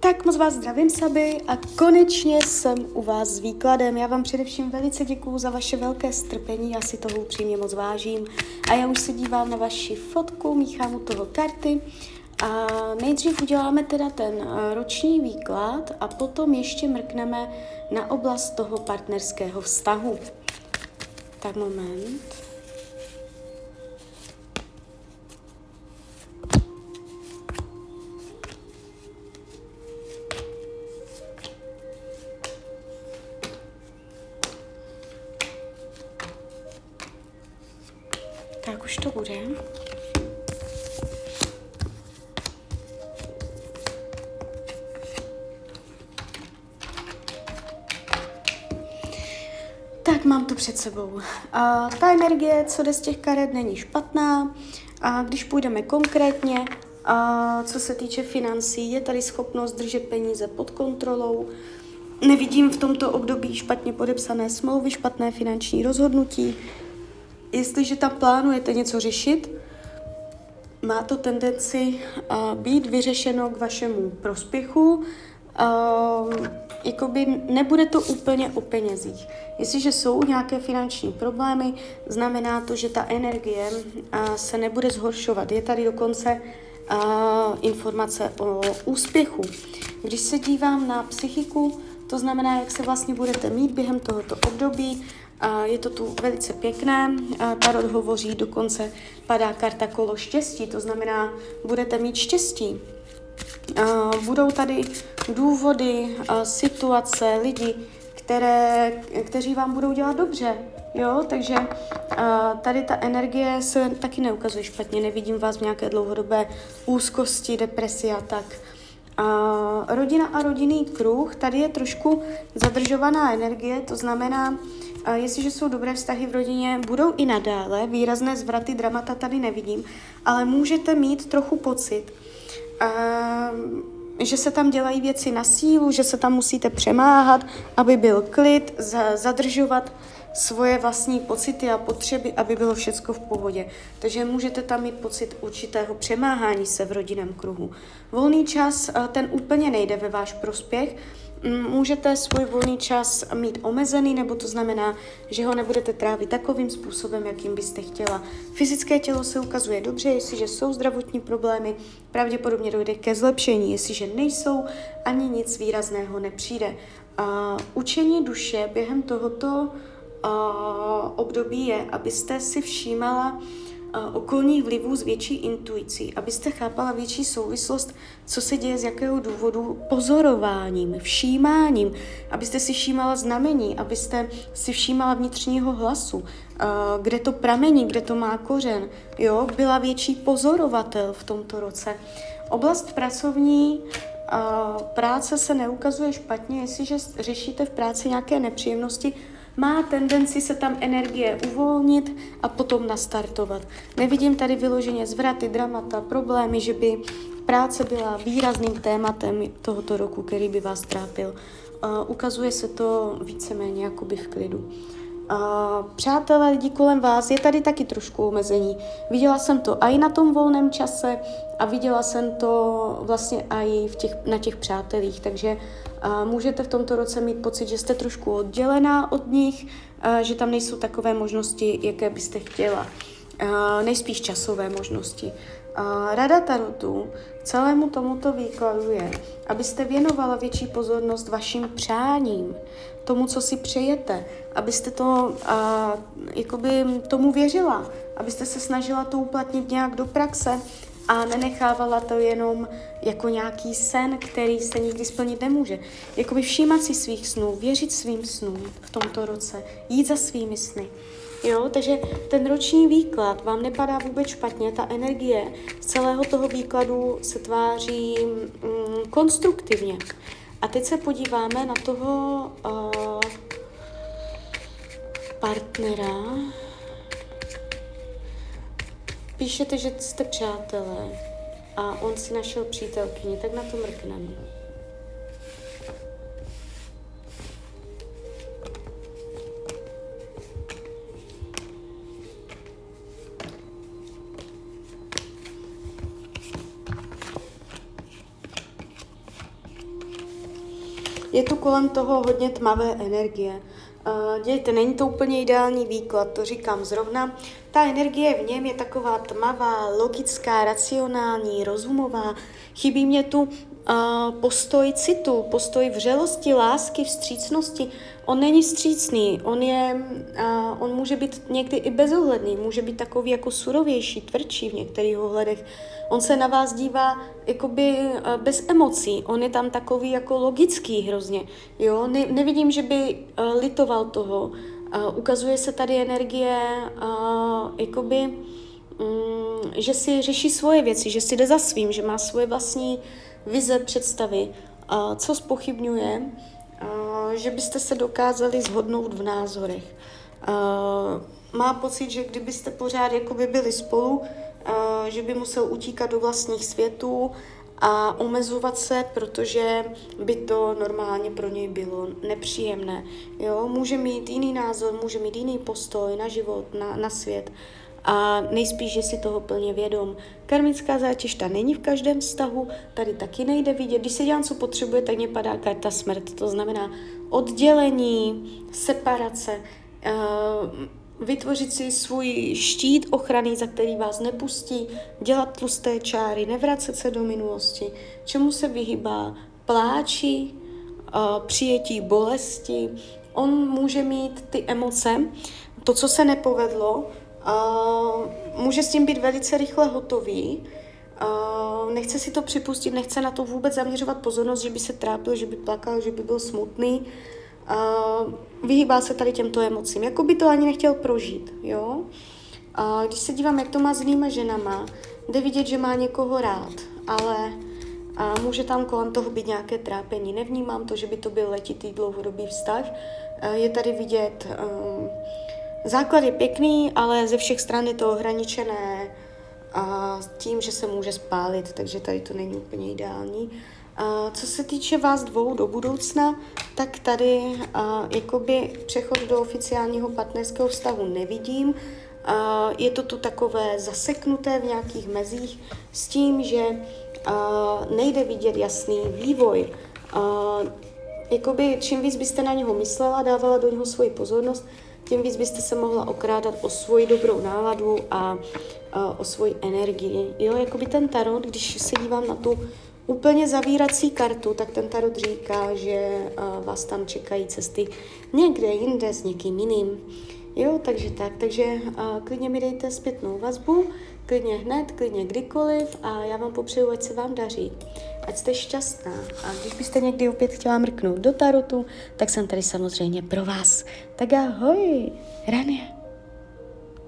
Tak moc vás zdravím, Saby, a konečně jsem u vás s výkladem. Já vám především velice děkuju za vaše velké strpení, já si toho upřímně moc vážím. A já už se dívám na vaši fotku, míchám u toho karty. A nejdřív uděláme teda ten roční výklad a potom ještě mrkneme na oblast toho partnerského vztahu. Tak moment. Tak už to bude. Tak mám to před sebou. Ta energie, co jde z těch karet, není špatná. A když půjdeme konkrétně, co se týče financí, je tady schopnost držet peníze pod kontrolou. Nevidím v tomto období špatně podepsané smlouvy, špatné finanční rozhodnutí. Jestliže tam plánujete něco řešit, má to tendenci být vyřešeno k vašemu prospěchu. Jakoby nebude to úplně o penězích. Jestliže jsou nějaké finanční problémy, znamená to, že ta energie se nebude zhoršovat. Je tady dokonce informace o úspěchu. Když se dívám na psychiku, to znamená, jak se vlastně budete mít během tohoto období. Je to tu velice pěkné. Tarot hovoří, dokonce padá karta kolo štěstí, to znamená, budete mít štěstí. Budou tady důvody, situace, lidi, kteří vám budou dělat dobře. Jo? Takže tady ta energie se taky neukazuje špatně. Nevidím vás v nějaké dlouhodobé úzkosti, depresi a tak. Rodina a rodinný kruh, tady je trošku zadržovaná energie, to znamená, jestliže jsou dobré vztahy v rodině, budou i nadále, výrazné zvraty, dramata tady nevidím, ale můžete mít trochu pocit, že se tam dělají věci na sílu, že se tam musíte přemáhat, aby byl klid, zadržovat svoje vlastní pocity a potřeby, aby bylo všecko v pohodě. Takže můžete tam mít pocit určitého přemáhání se v rodinném kruhu. Volný čas, ten úplně nejde ve váš prospěch. Můžete svůj volný čas mít omezený, nebo to znamená, že ho nebudete trávit takovým způsobem, jakým byste chtěla. Fyzické tělo se ukazuje dobře, jestliže jsou zdravotní problémy, pravděpodobně dojde ke zlepšení, jestliže nejsou, ani nic výrazného nepřijde. Učení duše během tohoto období je, abyste si všímala okolních vlivů s větší intuicí, abyste chápala větší souvislost, co se děje z jakého důvodu, pozorováním, všímáním, abyste si všímala znamení, abyste si všímala vnitřního hlasu, kde to pramení, kde to má kořen, jo, byla větší pozorovatel v tomto roce. Oblast pracovní, práce se neukazuje špatně, jestliže řešíte v práci nějaké nepříjemnosti, má tendenci se tam energie uvolnit a potom nastartovat. Nevidím tady vyloženě zvraty, dramata, problémy, že by práce byla výrazným tématem tohoto roku, který by vás trápil. Ukazuje se to víceméně jakoby v klidu. Přátelé, lidi kolem vás, je tady taky trošku omezení. Viděla jsem to i na tom volném čase a viděla jsem to vlastně i na těch přátelích, takže můžete v tomto roce mít pocit, že jste trošku oddělená od nich, že tam nejsou takové možnosti, jaké byste chtěla. Nejspíš časové možnosti. Rada tarotu celému tomuto výkladu je, abyste věnovala větší pozornost vašim přáním, tomu, co si přejete, abyste to jakoby tomu věřila, abyste se snažila to uplatnit nějak do praxe a nenechávala to jenom jako nějaký sen, který se nikdy splnit nemůže. Jakoby všímat si svých snů, věřit svým snům v tomto roce, jít za svými sny. Jo, takže ten roční výklad vám nepadá vůbec špatně, ta energie z celého toho výkladu se tváří konstruktivně. A teď se podíváme na toho partnera. Píšete, že jste přátelé a on si našel přítelkyni, tak na to mrkneme. je tu kolem toho hodně tmavé energie. Dějte, není to úplně ideální výklad, to říkám zrovna. Ta energie v něm je taková tmavá, logická, racionální, rozumová. Chybí mě tu postoj citu, postoj vřelosti, lásky, vstřícnosti. On není vstřícný, on může být někdy i bezohledný, může být takový jako surovější, tvrdší v některých ohledech. On se na vás dívá jakoby bez emocí, on je tam takový jako logický hrozně, jo, nevidím, že by litoval toho. Ukazuje se tady energie jakoby, že si řeší svoje věci, že si jde za svým, že má svoje vlastní vize, představy, co zpochybňuje, že byste se dokázali shodnout v názorech. Má pocit, že kdybyste pořád jakoby byli spolu, že by musel utíkat do vlastních světů a omezovat se, protože by to normálně pro něj bylo nepříjemné. Jo? Může mít jiný názor, může mít jiný postoj na život, na svět a nejspíš je si toho plně vědom. Karmická zátěž ta není v každém vztahu, tady taky nejde vidět. Když se dělám, co potřebuje, tak mě padá karta smrt, to znamená oddělení, separace, vytvořit si svůj štít ochrany, za který vás nepustí, dělat tlusté čáry, nevracet se do minulosti, čemu se vyhýbá, pláči, přijetí bolesti. On může mít ty emoce, to, co se nepovedlo, může s tím být velice rychle hotový, nechce si to připustit, nechce na to vůbec zaměřovat pozornost, že by se trápil, že by plakal, že by byl smutný, vyhýbá se tady těmto emocím, jako by to ani nechtěl prožít, jo. Když se dívám, jak to má s jinýma ženama, jde vidět, že má někoho rád, ale může tam kolem toho být nějaké trápení. Nevnímám to, že by to byl letitý dlouhodobý vztah. Je tady vidět, základ je pěkný, ale ze všech stran je to ohraničené tím, že se může spálit, takže tady to není úplně ideální. Co se týče vás dvou do budoucna, tak tady jakoby přechod do oficiálního partnerského vztahu nevidím. Je to tu takové zaseknuté v nějakých mezích s tím, že nejde vidět jasný vývoj. Jakoby čím víc byste na něho myslela, dávala do něho svoji pozornost, tím víc byste se mohla okrádat o svoji dobrou náladu a o svoji energii. Jo, jakoby ten tarot, když se dívám na tu úplně zavírací kartu, tak ten tarot říká, že vás tam čekají cesty někde jinde s někým jiným. Jo, takže klidně mi dejte zpětnou vazbu, klidně hned, klidně kdykoliv a já vám popřeju, ať se vám daří, ať jste šťastná. A když byste někdy opět chtěla mrknout do tarotu, tak jsem tady samozřejmě pro vás. Tak ahoj, Rania.